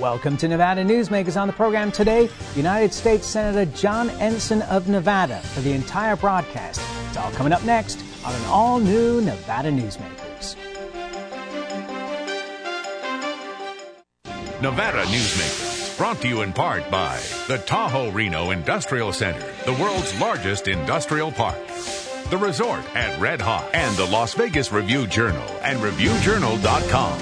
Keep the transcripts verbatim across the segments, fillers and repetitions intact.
Welcome to Nevada Newsmakers. On the program today, United States Senator John Ensign of Nevada for the entire broadcast. It's all coming up next on an all-new Nevada Newsmakers. Nevada Newsmakers, brought to you in part by the Tahoe Reno Industrial Center, the world's largest industrial park, the resort at Red Hawk, and the Las Vegas Review-Journal and Review Journal dot com.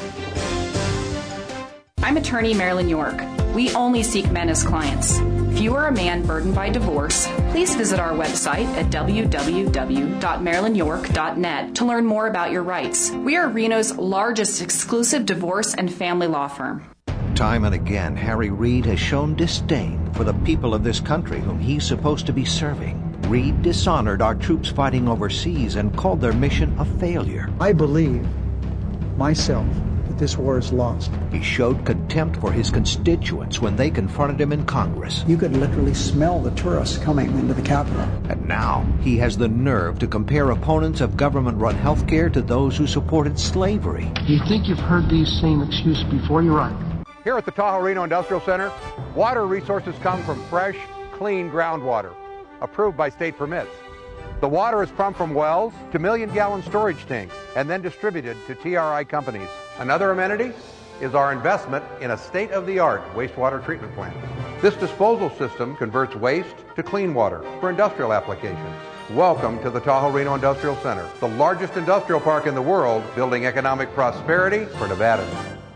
I'm attorney Marilyn York. We only seek men as clients. If you are a man burdened by divorce, please visit our website at w w w dot marilyn york dot net to learn more about your rights. We are Reno's largest exclusive divorce and family law firm. Time and again, Harry Reid has shown disdain for the people of this country whom he's supposed to be serving. Reid dishonored our troops fighting overseas and called their mission a failure. I believe, myself, that this war is lost. He showed contempt for his constituents when they confronted him in Congress. You could literally smell the tourists coming into the Capitol. And now he has the nerve to compare opponents of government-run health care to those who supported slavery. You think you've heard these same excuses before? You're right. Here at the Tahoe Reno Industrial Center, water resources come from fresh, clean groundwater, approved by state permits. The water is pumped from wells to million-gallon storage tanks and then distributed to T R I companies. Another amenity is our investment in a state-of-the-art wastewater treatment plant. This disposal system converts waste to clean water for industrial applications. Welcome to the Tahoe Reno Industrial Center, the largest industrial park in the world, building economic prosperity for Nevadans.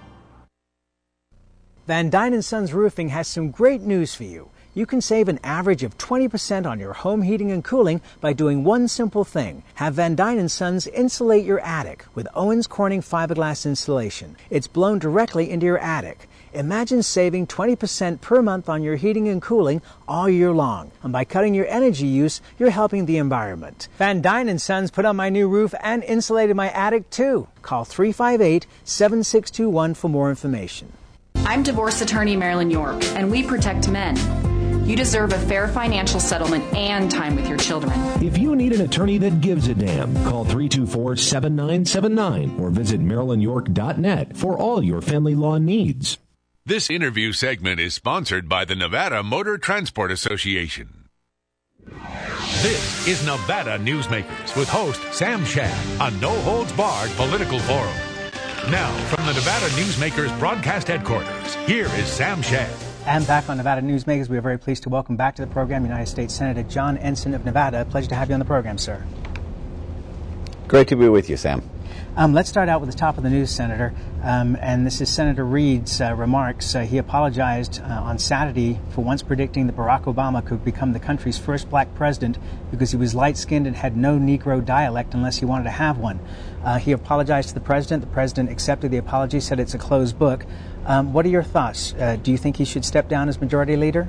Van Dyne and Sons Roofing has some great news for you. You can save an average of twenty percent on your home heating and cooling by doing one simple thing. Have Van Dyne and Sons insulate your attic with Owens Corning fiberglass insulation. It's blown directly into your attic. Imagine saving twenty percent per month on your heating and cooling all year long. And by cutting your energy use, you're helping the environment. Van Dyne and Sons put on my new roof and insulated my attic too. Call three five eight, seven six two one for more information. I'm divorce attorney Marilyn York, and we protect men. You deserve a fair financial settlement and time with your children. If you need an attorney that gives a damn, call three two four, seven nine seven nine or visit marilyn york dot net for all your family law needs. This interview segment is sponsored by the Nevada Motor Transport Association. This is Nevada Newsmakers with host Sam Shad, a no-holds-barred political forum. Now, from the Nevada Newsmakers broadcast headquarters, here is Sam Shad. And back on Nevada Newsmakers, we are very pleased to welcome back to the program United States Senator John Ensign of Nevada. Pleasure to have you on the program, sir. Great to be with you, Sam. Um, let's start out with the top of the news, Senator. Um, and this is Senator Reid's uh, remarks. Uh, he apologized uh, on Saturday for once predicting that Barack Obama could become the country's first black president because he was light-skinned and had no Negro dialect unless he wanted to have one. Uh, he apologized to the president. The president accepted the apology, said it's a closed book. Um, what are your thoughts? Uh, do you think he should step down as majority leader?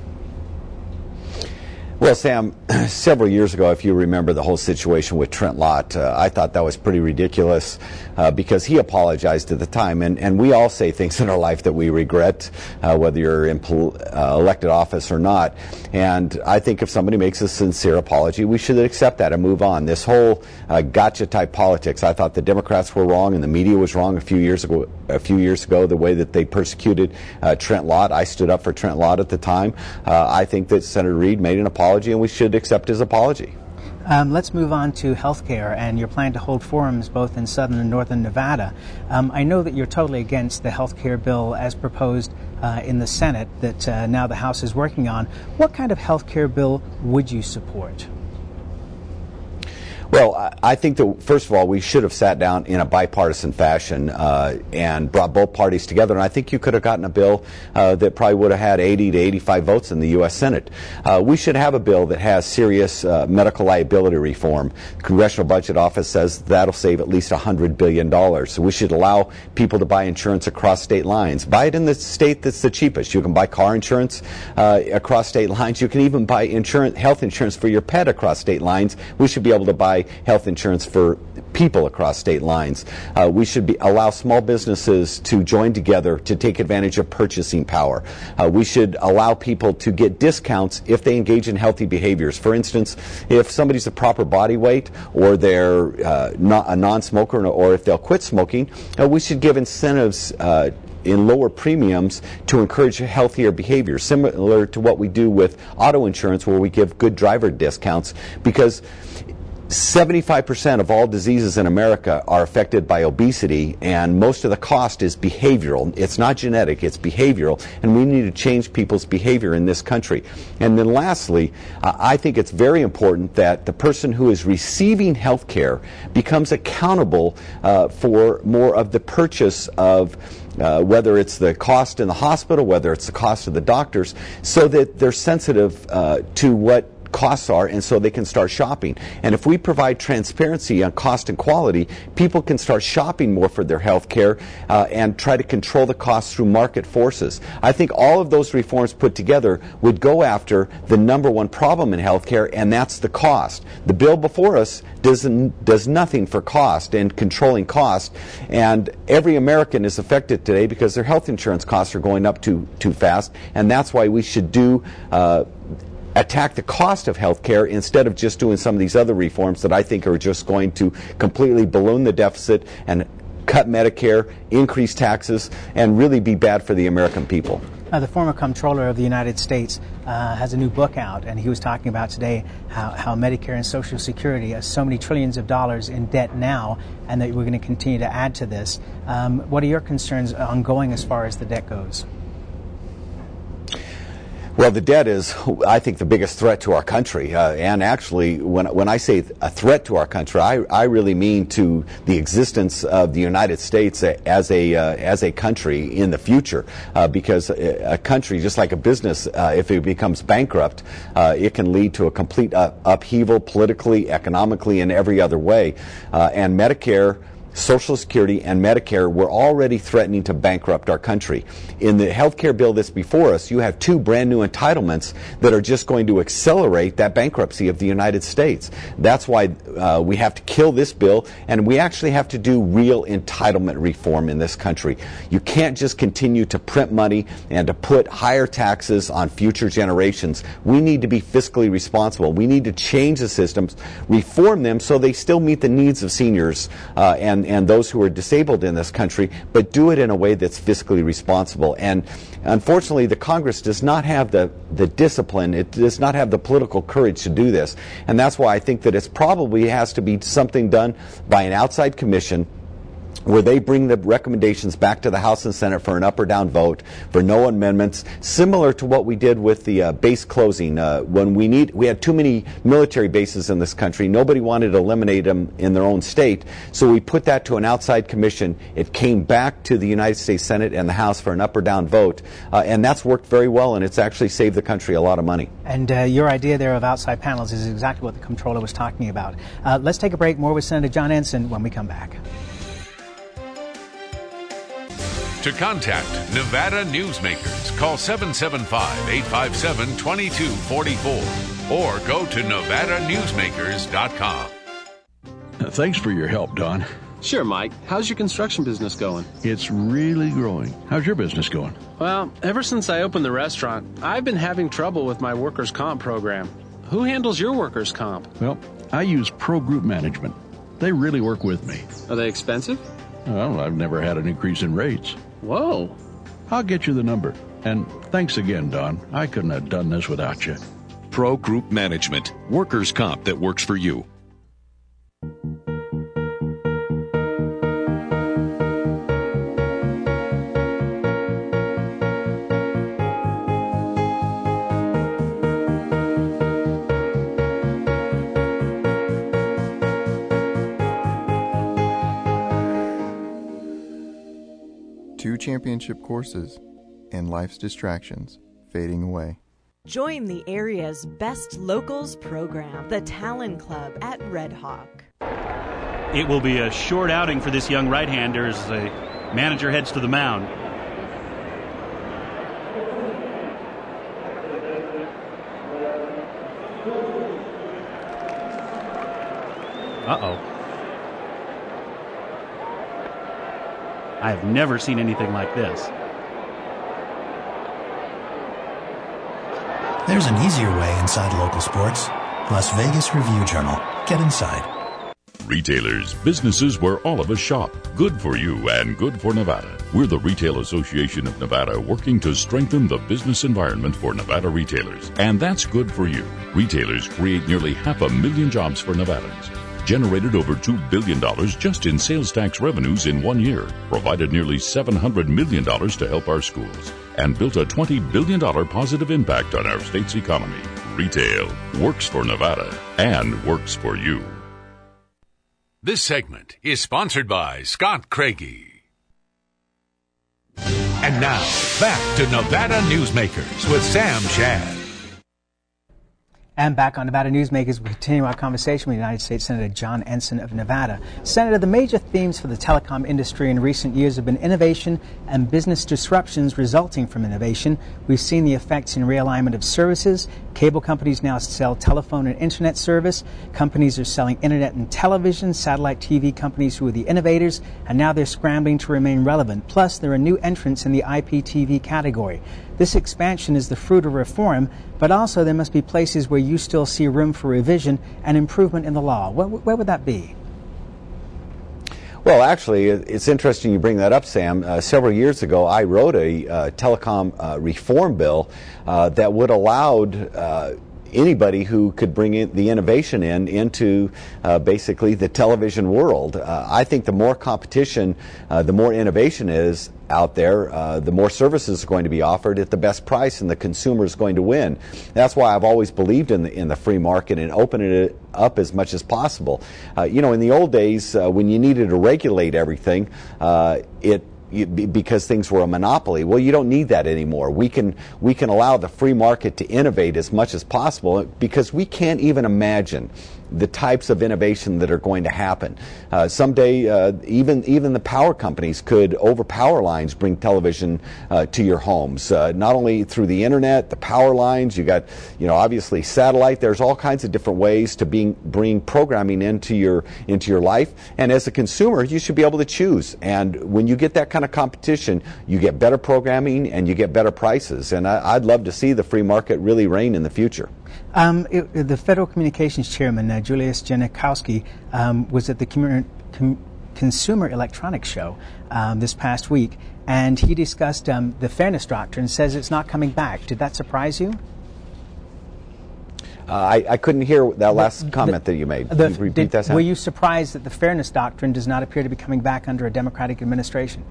Well, Sam, several years ago, if you remember the whole situation with Trent Lott, uh, I thought that was pretty ridiculous uh, because he apologized at the time. And, and we all say things in our life that we regret, uh, whether you're in pol- uh, elected office or not. And I think if somebody makes a sincere apology, we should accept that and move on. This whole uh, gotcha-type politics, I thought the Democrats were wrong and the media was wrong a few years ago, a few years ago the way that they persecuted uh, Trent Lott. I stood up for Trent Lott at the time. Uh, I think that Senator Reid made an apology, and we should accept his apology. Um, let's move on to health care, and you're planning to hold forums both in southern and northern Nevada. Um, I know that you're totally against the health care bill as proposed uh, in the Senate that uh, now the House is working on. What kind of health care bill would you support? Well, I think that, first of all, we should have sat down in a bipartisan fashion uh, and brought both parties together. And I think you could have gotten a bill uh, that probably would have had eighty to eighty-five votes in the U S Senate. Uh, we should have a bill that has serious uh, medical liability reform. The Congressional Budget Office says that'll save at least one hundred billion dollars. So we should allow people to buy insurance across state lines. Buy it in the state that's the cheapest. You can buy car insurance uh, across state lines. You can even buy insurance, health insurance for your pet across state lines. We should be able to buy health insurance for people across state lines. Uh, we should be, allow small businesses to join together to take advantage of purchasing power. Uh, we should allow people to get discounts if they engage in healthy behaviors. For instance, if somebody's a proper body weight or they're uh, not a non-smoker or if they'll quit smoking, uh, we should give incentives uh, in lower premiums to encourage healthier behavior, similar to what we do with auto insurance, where we give good driver discounts, because seventy-five percent of all diseases in America are affected by obesity, and most of the cost is behavioral. It's not genetic, it's behavioral, and we need to change people's behavior in this country. And then lastly, uh, I think it's very important that the person who is receiving health care becomes accountable uh, for more of the purchase of Uh, whether it's the cost in the hospital, whether it's the cost of the doctors, so that they're sensitive uh, to what costs are, and so they can start shopping. And if we provide transparency on cost and quality, people can start shopping more for their health care uh, and try to control the costs through market forces. I think all of those reforms put together would go after the number one problem in health care, and that's the cost. The bill before us doesn't, does nothing for cost and controlling cost, and every American is affected today because their health insurance costs are going up too, too fast, and that's why we should do uh, attack the cost of health care instead of just doing some of these other reforms that I think are just going to completely balloon the deficit and cut Medicare, increase taxes, and really be bad for the American people. Uh, the former comptroller of the United States uh, has a new book out, and he was talking about today how, how Medicare and Social Security are so many trillions of dollars in debt now, and that we're going to continue to add to this. Um, what are your concerns ongoing as far as the debt goes? Well, the debt is, I think, the biggest threat to our country. Uh, and actually, when when I say a threat to our country, I, I really mean to the existence of the United States as a uh, as a country in the future. Uh, because a, a country, just like a business, uh, if it becomes bankrupt, uh, it can lead to a complete uh, upheaval politically, economically, and every other way. Uh, and Medicare, Social Security, and Medicare were already threatening to bankrupt our country. In the health care bill that's before us, you have two brand new entitlements that are just going to accelerate that bankruptcy of the United States. That's why uh, we have to kill this bill, and we actually have to do real entitlement reform in this country. You can't just continue to print money and to put higher taxes on future generations. We need to be fiscally responsible. We need to change the systems, reform them so they still meet the needs of seniors uh, and and those who are disabled in this country, but do it in a way that's fiscally responsible. And unfortunately, the Congress does not have the, the discipline, it does not have the political courage to do this. And that's why I think that it probably has to be something done by an outside commission, where they bring the recommendations back to the House and Senate for an up or down vote, for no amendments, similar to what we did with the uh, base closing. Uh, when we need, we had too many military bases in this country. Nobody wanted to eliminate them in their own state, so we put that to an outside commission. It came back to the United States Senate and the House for an up or down vote, uh, and that's worked very well, and it's actually saved the country a lot of money. And uh, your idea there of outside panels is exactly what the comptroller was talking about. Uh, let's take a break. More with Senator John Ensign when we come back. To contact Nevada Newsmakers, call seven seven five, eight five seven, two two four four or go to nevada newsmakers dot com. Thanks for your help, Don. Sure, Mike. How's your construction business going? It's really growing. How's your business going? Well, ever since I opened the restaurant, I've been having trouble with my workers' comp program. Who handles your workers' comp? Well, I use Pro Group Management. They really work with me. Are they expensive? Well, I've never had an increase in rates. Whoa. I'll get you the number. And thanks again, Don. I couldn't have done this without you. Pro Group Management. Workers' comp that works for you. Two championship courses and life's distractions fading away. Join the area's best locals program, the Talon Club at Red Hawk. It will be a short outing for this young right-hander as the manager heads to the mound. Uh-oh. I have never seen anything like this. There's an easier way inside local sports. Las Vegas Review Journal. Get inside. Retailers, businesses where all of us shop. Good for you and good for Nevada. We're the Retail Association of Nevada, working to strengthen the business environment for Nevada retailers. And that's good for you. Retailers create nearly half a million jobs for Nevadans, generated over two billion dollars just in sales tax revenues in one year, provided nearly seven hundred million dollars to help our schools, and built a twenty billion dollars positive impact on our state's economy. Retail works for Nevada and works for you. This segment is sponsored by Scott Craigie. And now, back to Nevada Newsmakers with Sam Shad. And back on Nevada Newsmakers, we continue our conversation with United States Senator John Ensign of Nevada. Senator, the major themes for the telecom industry in recent years have been innovation and business disruptions resulting from innovation. We've seen the effects in realignment of services. Cable companies now sell telephone and internet service. Companies are selling internet and television. Satellite T V companies who were the innovators, and now they're scrambling to remain relevant. Plus, there are new entrants in the I P T V category. This expansion is the fruit of reform, but also there must be places where you still see room for revision and improvement in the law. Where, where would that be? Well, actually, it's interesting you bring that up, Sam. Uh, several years ago, I wrote a uh, telecom uh, reform bill uh, that would allow uh, anybody who could bring in the innovation in into uh, basically the television world. Uh, I think the more competition, uh, the more innovation is out there, uh, the more services are going to be offered at the best price, and the consumer is going to win. That's why I've always believed in the in the free market and opening it up as much as possible. Uh, you know, in the old days, uh, when you needed to regulate everything, uh, it because things were a monopoly. Well, you don't need that anymore. We can we can allow the free market to innovate as much as possible, because we can't even imagine the types of innovation that are going to happen. Uh, someday, uh, even even the power companies could, over power lines, bring television uh, to your homes. Uh, not only through the internet, the power lines. You got, you know, obviously satellite. There's all kinds of different ways to being, bring programming into your into your life. And as a consumer, you should be able to choose. And when you get that kind of competition, you get better programming and you get better prices. And I, I'd love to see the free market really reign in the future. Um, it, the Federal Communications Chairman, uh, Julius Genachowski, um, was at the Com- Com- Consumer Electronics Show um, this past week, and he discussed um, the Fairness Doctrine, says it's not coming back. Did that surprise you? Uh, I, I couldn't hear that last the, comment the, that you made. The, Can you repeat did, that, Sam? Were you surprised that the Fairness Doctrine does not appear to be coming back under a Democratic administration?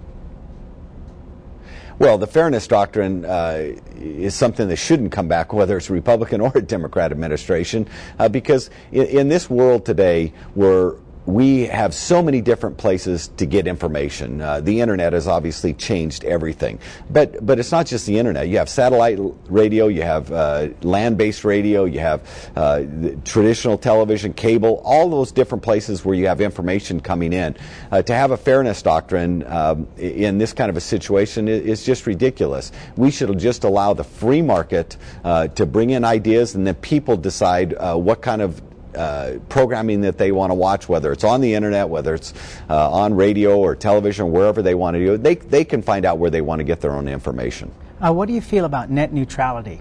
Well, the Fairness Doctrine uh, is something that shouldn't come back, whether it's a Republican or a Democrat administration, uh, because in, in this world today, we're we have so many different places to get information. Uh, the internet has obviously changed everything. But but it's not just the internet. You have satellite radio, you have uh, land-based radio, you have uh, traditional television, cable, all those different places where you have information coming in. Uh, to have a fairness doctrine um, in this kind of a situation is just ridiculous. We should just allow the free market uh, to bring in ideas, and then people decide uh, what kind of Uh, programming that they want to watch, whether it's on the internet, whether it's uh, on radio or television, wherever they want to do it. They, they can find out where they want to get their own information. Uh, what do you feel about net neutrality?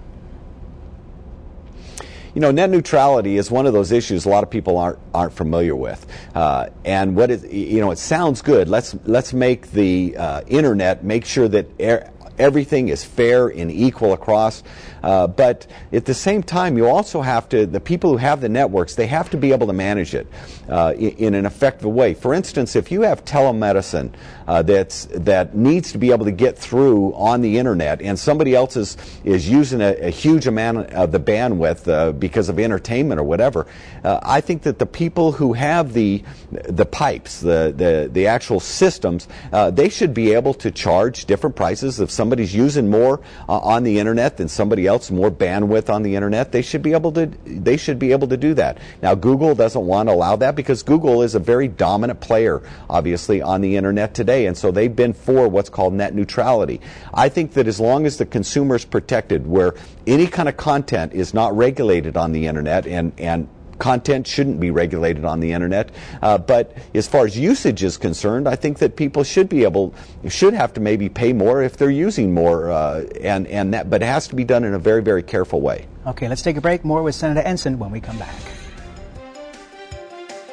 You know, net neutrality is one of those issues a lot of people aren't aren't familiar with, uh, and what is, you know, it sounds good. Let's let's make the uh, internet, make sure that er- everything is fair and equal across. Uh, but at the same time, you also have to, the people who have the networks, they have to be able to manage it uh, in, in an effective way. For instance, if you have telemedicine uh, that's that needs to be able to get through on the internet, and somebody else is, is using a, a huge amount of the bandwidth uh, because of entertainment or whatever, uh, I think that the people who have the the pipes, the the, the actual systems, uh, they should be able to charge different prices. If somebody's using more uh, on the internet than somebody else, more bandwidth on the internet, they should be able to they should be able to do that. Now, Google doesn't want to allow that because Google is a very dominant player, obviously, on the internet today, and so they've been for what's called net neutrality. I think that as long as the consumer is protected, where any kind of content is not regulated on the internet, and and content shouldn't be regulated on the internet. Uh, but as far as usage is concerned, I think that people should be able, should have to maybe pay more if they're using more, uh, and and that. But it has to be done in a very, very careful way. Okay, let's take a break. More with Senator Ensign when we come back.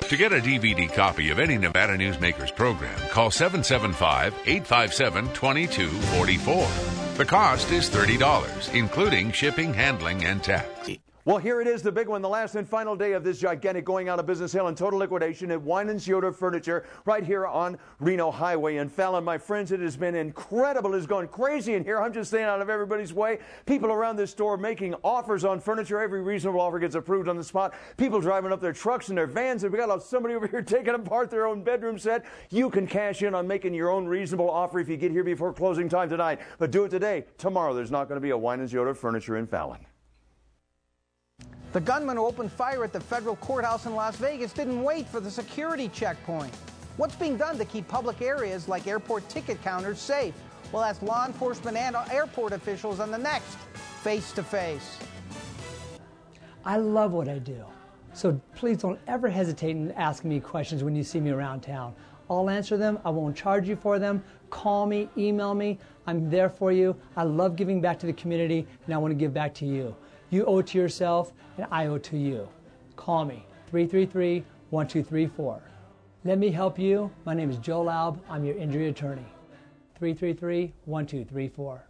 To get a D V D copy of any Nevada Newsmakers program, call seven seven five, eight five seven, two two four four. The cost is thirty dollars, including shipping, handling, and tax. Well, here it is, the big one, the last and final day of this gigantic going out of business sale and total liquidation at Wine and Yoder Furniture right here on Reno Highway in Fallon. My friends, it has been incredible. It's gone crazy in here. I'm just staying out of everybody's way. People around this store making offers on furniture. Every reasonable offer gets approved on the spot. People driving up their trucks and their vans. And we got somebody over here taking apart their own bedroom set. You can cash in on making your own reasonable offer if you get here before closing time tonight. But do it today. Tomorrow, there's not going to be a Wine and Yoder Furniture in Fallon. The gunman who opened fire at the federal courthouse in Las Vegas didn't wait for the security checkpoint. What's being done to keep public areas like airport ticket counters safe? We'll ask law enforcement and airport officials on the next Face to Face. I love what I do, so please don't ever hesitate in asking me questions when you see me around town. I'll answer them. I won't charge you for them. Call me, email me. I'm there for you. I love giving back to the community, and I want to give back to you. You owe it to yourself, and I owe it to you. Call me, three three three, one two three four. Let me help you. My name is Joe Laub. I'm your injury attorney. three three three, one two three four.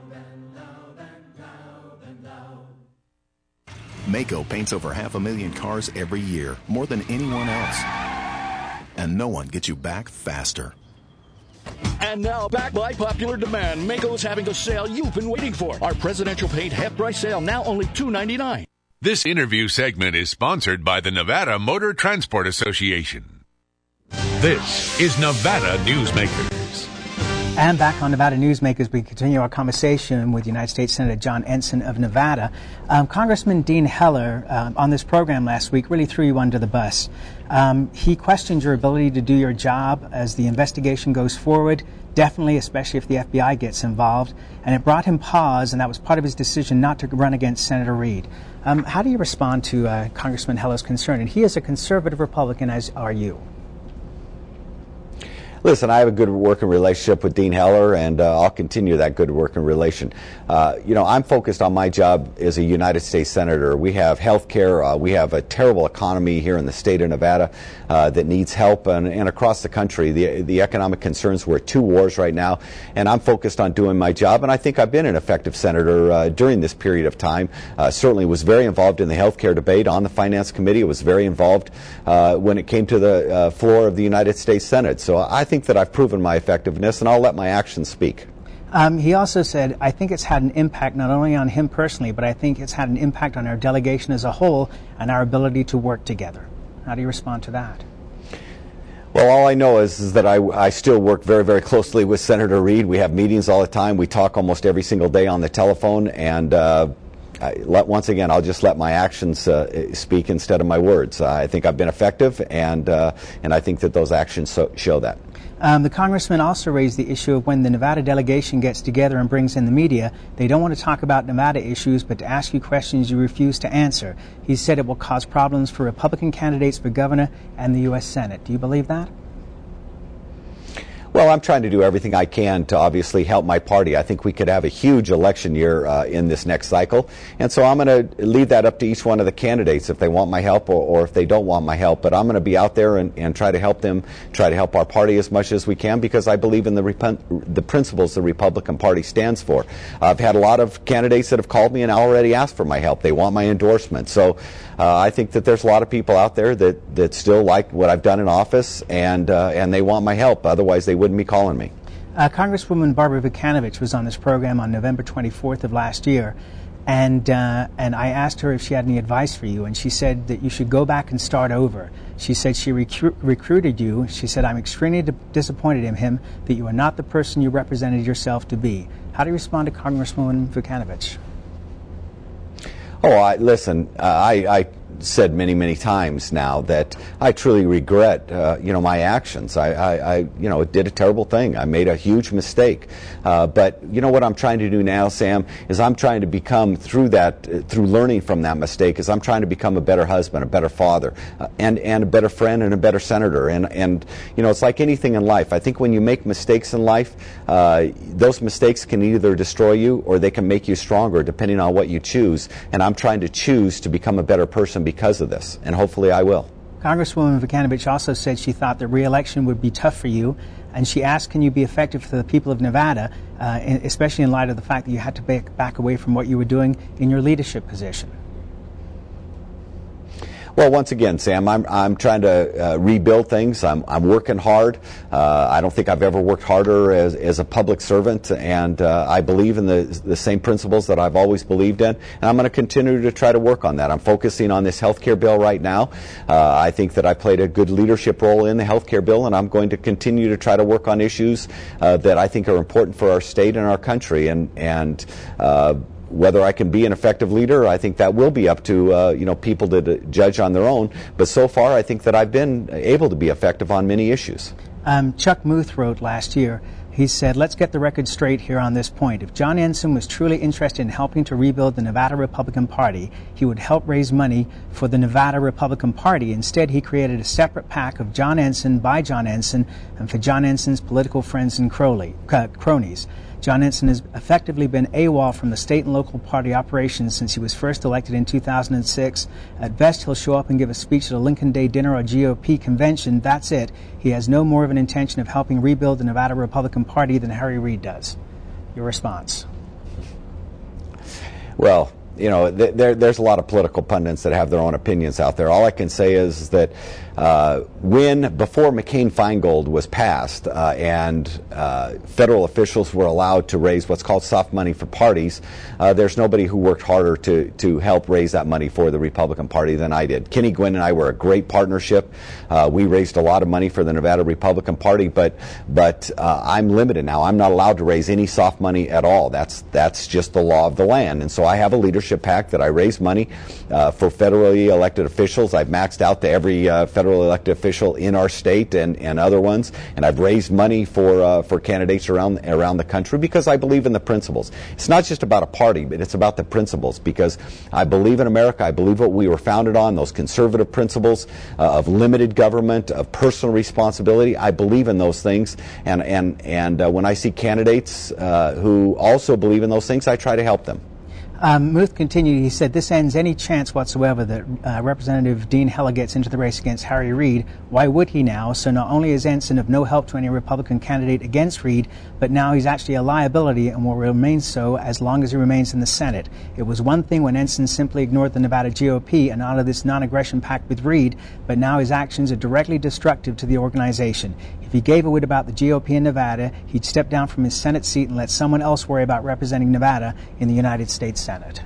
Maaco paints over half a million cars every year, more than anyone else. And no one gets you back faster. And now, back by popular demand, Maaco is having a sale you've been waiting for. Our presidential paint half-price sale, now only two ninety-nine. This interview segment is sponsored by the Nevada Motor Transport Association. This is Nevada Newsmakers. And back on Nevada Newsmakers, we continue our conversation with United States Senator John Ensign of Nevada. Um, Congressman Dean Heller, um, on this program last week, really threw you under the bus. Um, he questioned your ability to do your job as the investigation goes forward, definitely, especially if the F B I gets involved. And it brought him pause, and that was part of his decision not to run against Senator Reid. Um, how do you respond to uh, Congressman Heller's concern? And he is a conservative Republican, as are you. Listen, I have a good working relationship with Dean Heller, and uh, I'll continue that good working relation. Uh, you know, I'm focused on my job as a United States Senator. We have health care. Uh, we have a terrible economy here in the state of Nevada uh, that needs help, and, and across the country. The, the economic concerns, we're at two wars right now, and I'm focused on doing my job, and I think I've been an effective senator uh, during this period of time. Uh, certainly was very involved in the health care debate on the Finance Committee. I was very involved uh, when it came to the uh, floor of the United States Senate. So I think that I've proven my effectiveness, and I'll let my actions speak. Um, he also said, I think it's had an impact not only on him personally, but I think it's had an impact on our delegation as a whole and our ability to work together. How do you respond to that? Well, all I know is, is that I, I still work very, very closely with Senator Reid. We have meetings all the time. We talk almost every single day on the telephone, and uh, I let, once again, I'll just let my actions uh, speak instead of my words. Uh, I think I've been effective, and uh, and I think that those actions so, show that. Um, the congressman also raised the issue of when the Nevada delegation gets together and brings in the media, they don't want to talk about Nevada issues, but to ask you questions you refuse to answer. He said it will cause problems for Republican candidates for governor and the U S Senate. Do you believe that? Well, I'm trying to do everything I can to obviously help my party. I think we could have a huge election year uh, in this next cycle. And so I'm going to leave that up to each one of the candidates if they want my help or, or if they don't want my help. But I'm going to be out there and, and try to help them, try to help our party as much as we can, because I believe in the, rep- the principles the Republican Party stands for. I've had a lot of candidates that have called me and already asked for my help. They want my endorsement. So uh, I think that there's a lot of people out there that, that still like what I've done in office, and, uh, and they want my help. Otherwise, they wouldn't be calling me. Uh, Congresswoman Barbara Vukanovich was on this program on November twenty-fourth of last year, and uh, and I asked her if she had any advice for you, and she said that you should go back and start over. She said she recru- recruited you. She said, I'm extremely d- disappointed in him that you are not the person you represented yourself to be. How do you respond to Congresswoman Vukanovich? Oh, I, listen, uh, I, I said many, many times now that I truly regret, uh, you know, my actions. I, I, I, you know, did a terrible thing. I made a huge mistake. Uh, but you know what I'm trying to do now, Sam, is I'm trying to become, through that, uh, through learning from that mistake, is I'm trying to become a better husband, a better father, uh, and, and a better friend and a better senator. And, and, you know, it's like anything in life. I think when you make mistakes in life, uh, those mistakes can either destroy you or they can make you stronger, depending on what you choose. And I'm trying to choose to become a better person because of this, and hopefully I will. Congresswoman Vukanovich also said she thought the re-election would be tough for you, and she asked, can you be effective for the people of Nevada, uh, especially in light of the fact that you had to back, back away from what you were doing in your leadership position? Well, once again, Sam, I'm I'm trying to uh, rebuild things. I'm I'm working hard. Uh, I don't think I've ever worked harder as as a public servant, and uh, I believe in the the same principles that I've always believed in, and I'm going to continue to try to work on that. I'm focusing on this health care bill right now. Uh, I think that I played a good leadership role in the health care bill, and I'm going to continue to try to work on issues uh, that I think are important for our state and our country, and and. Uh, Whether I can be an effective leader, I think that will be up to uh, you know people to d- judge on their own. But so far, I think that I've been able to be effective on many issues. Um, Chuck Muth wrote last year, he said, let's get the record straight here on this point. If John Ensign was truly interested in helping to rebuild the Nevada Republican Party, he would help raise money for the Nevada Republican Party. Instead, he created a separate PAC of John Ensign by John Ensign and for John Ensign's political friends and crowley, uh, cronies. John Ensign has effectively been AWOL from the state and local party operations since he was first elected in two thousand six. At best, he'll show up and give a speech at a Lincoln Day dinner or G O P convention. That's it. He has no more of an intention of helping rebuild the Nevada Republican Party than Harry Reid does. Your response? Well, you know, th- there, there's a lot of political pundits that have their own opinions out there. All I can say is that uh, when, before McCain-Feingold was passed uh, and uh, federal officials were allowed to raise what's called soft money for parties, uh, there's nobody who worked harder to, to help raise that money for the Republican Party than I did. Kenny Gwynn and I were a great partnership. Uh, we raised a lot of money for the Nevada Republican Party, but but uh, I'm limited now. I'm not allowed to raise any soft money at all. That's that's just the law of the land. And so I have a leadership PAC that I raise money uh, for federally elected officials. I've maxed out to every uh, federal elected official in our state and, and other ones, and I've raised money for uh, for candidates around around the country because I believe in the principles. It's not just about a party, but it's about the principles, because I believe in America. I believe what we were founded on, those conservative principles uh, of limited government, of personal responsibility. I believe in those things, and and and uh, when I see candidates uh, who also believe in those things, I try to help them. Um, Muth continued, he said, this ends any chance whatsoever that uh, Representative Dean Heller gets into the race against Harry Reid. Why would he now? So not only is Ensign of no help to any Republican candidate against Reid, but now he's actually a liability and will remain so as long as he remains in the Senate. It was one thing when Ensign simply ignored the Nevada G O P and honored this non-aggression pact with Reid, but now his actions are directly destructive to the organization. If he gave a wit about the G O P in Nevada, he'd step down from his Senate seat and let someone else worry about representing Nevada in the United States Senate.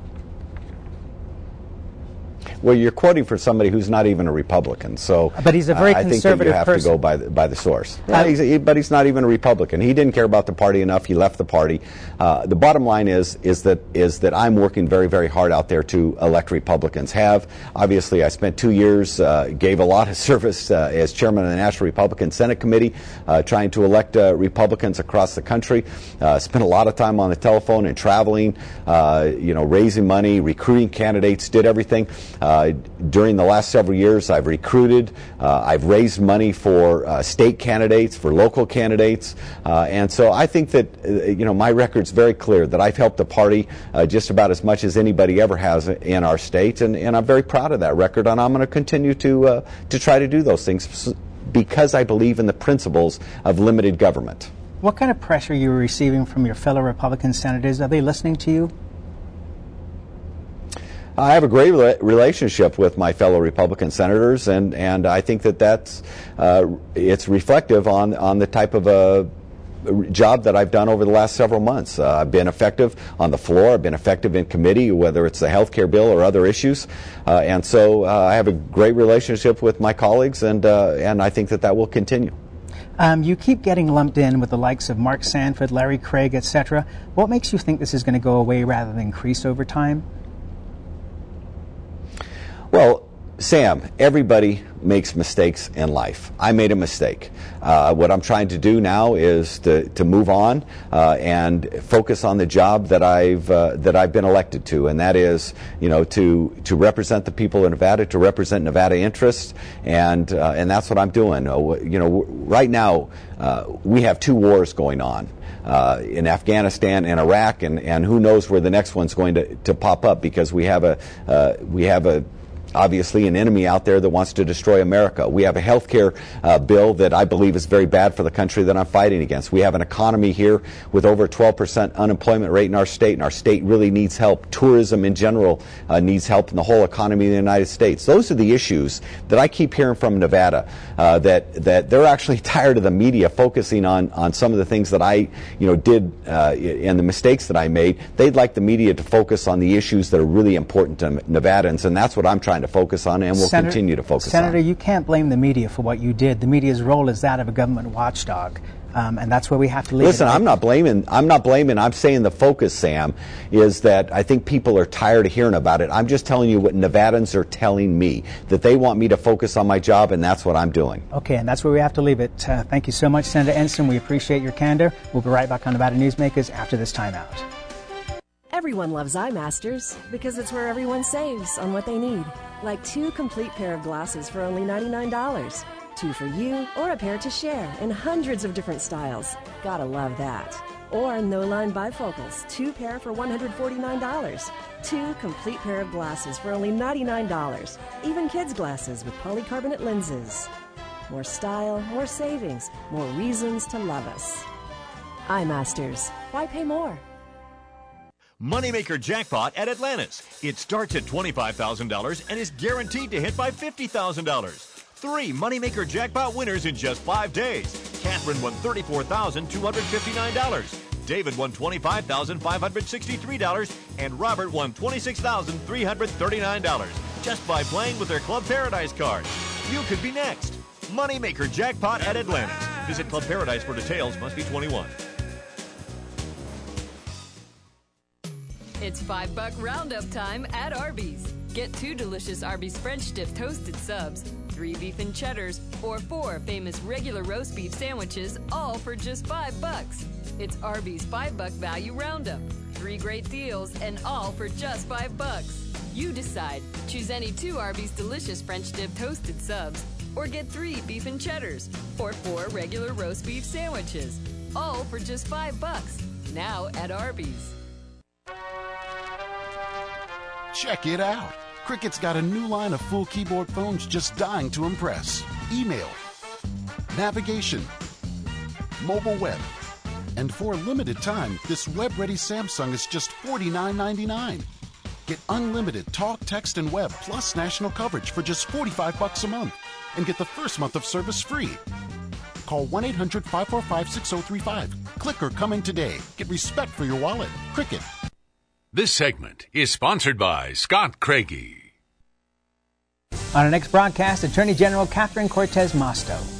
Well, you're quoting for somebody who's not even a Republican, so but he's a very uh, conservative I think that you have person. to go by the, by the source. Uh, Yeah, he's a, but he's not even a Republican. He didn't care about the party enough. He left the party. Uh, the bottom line is is that is that I'm working very very hard out there to elect Republicans. Have obviously I spent two years, uh, gave a lot of service uh, as chairman of the National Republican Senate Committee, uh, trying to elect uh, Republicans across the country. Uh, spent a lot of time on the telephone and traveling, uh, you know, raising money, recruiting candidates, did everything. Uh, during the last several years, I've recruited, uh, I've raised money for uh, state candidates, for local candidates, uh, and so I think that, uh, you know, my record's very clear that I've helped the party uh, just about as much as anybody ever has in our state, and, and I'm very proud of that record, and I'm going to continue to uh, to try to do those things because I believe in the principles of limited government. What kind of pressure are you receiving from your fellow Republican senators? Are they listening to you? I have a great rela- relationship with my fellow Republican senators, and, and I think that that's uh, it's reflective on, on the type of a job that I've done over the last several months. Uh, I've been effective on the floor. I've been effective in committee, whether it's the health care bill or other issues. Uh, and so uh, I have a great relationship with my colleagues, and uh, and I think that that will continue. Um, you keep getting lumped in with the likes of Mark Sanford, Larry Craig, et cetera. What makes you think this is going to go away rather than increase over time? Well, Sam, everybody makes mistakes in life. I made a mistake. Uh, what I'm trying to do now is to, to move on uh, and focus on the job that I've uh, that I've been elected to, and that is, you know, to to represent the people of Nevada, to represent Nevada interests, and uh, and that's what I'm doing. Uh, you know, right now uh, we have two wars going on. Uh, in Afghanistan and Iraq, and, and who knows where the next one's going to, to pop up, because we have a uh, we have a obviously an enemy out there that wants to destroy America. We have a health care uh, bill that I believe is very bad for the country that I'm fighting against. We have an economy here with over twelve percent unemployment rate in our state, and our state really needs help. Tourism in general uh, needs help in the whole economy of the United States. Those are the issues that I keep hearing from Nevada, uh, that that they're actually tired of the media focusing on, on some of the things that I, you know, did uh, and the mistakes that I made. They'd like the media to focus on the issues that are really important to Nevadans, and that's what I'm trying to focus on, and will Senator, continue to focus Senator, on. Senator, you can't blame the media for what you did. The media's role is that of a government watchdog. Um, and that's where we have to leave Listen, it. I'm not blaming. I'm not blaming. I'm saying the focus, Sam, is that I think people are tired of hearing about it. I'm just telling you what Nevadans are telling me, that they want me to focus on my job, and that's what I'm doing. Okay, and that's where we have to leave it. Uh, thank you so much, Senator Ensign. We appreciate your candor. We'll be right back on Nevada Newsmakers after this timeout. Everyone loves iMasters because it's where everyone saves on what they need. Like two complete pair of glasses for only ninety-nine dollars. Two for you or a pair to share in hundreds of different styles. Gotta love that. Or no-line bifocals, two pair for one hundred forty-nine dollars. Two complete pair of glasses for only ninety-nine dollars. Even kids' glasses with polycarbonate lenses. More style, more savings, more reasons to love us. iMasters. Why pay more? Moneymaker Jackpot at Atlantis. It starts at twenty-five thousand dollars and is guaranteed to hit by fifty thousand dollars. Three Moneymaker Jackpot winners in just five days. Catherine won thirty-four thousand two hundred fifty-nine dollars. David won twenty-five thousand five hundred sixty-three dollars. And Robert won twenty-six thousand three hundred thirty-nine dollars just by playing with their Club Paradise card. You could be next. Moneymaker Jackpot at Atlantis. Visit Club Paradise for details. Must be twenty-one. It's five buck roundup time at Arby's. Get two delicious Arby's French dip toasted subs, three beef and cheddars, or four famous regular roast beef sandwiches, all for just five bucks. It's Arby's five buck value roundup. Three great deals and all for just five bucks. You decide. Choose any two Arby's delicious French dip toasted subs, or get three beef and cheddars, or four regular roast beef sandwiches, all for just five bucks. Now at Arby's. Check it out. Cricut's got a new line of full keyboard phones just dying to impress. Email, navigation, mobile web. And for a limited time, this web-ready Samsung is just forty-nine ninety-nine. Get unlimited talk, text, and web plus national coverage for just forty-five bucks a month. And get the first month of service free. Call one eight hundred five four five six zero three five. Click or come in today. Get respect for your wallet. Cricut. This segment is sponsored by Scott Craigie. On our next broadcast, Attorney General Catherine Cortez Masto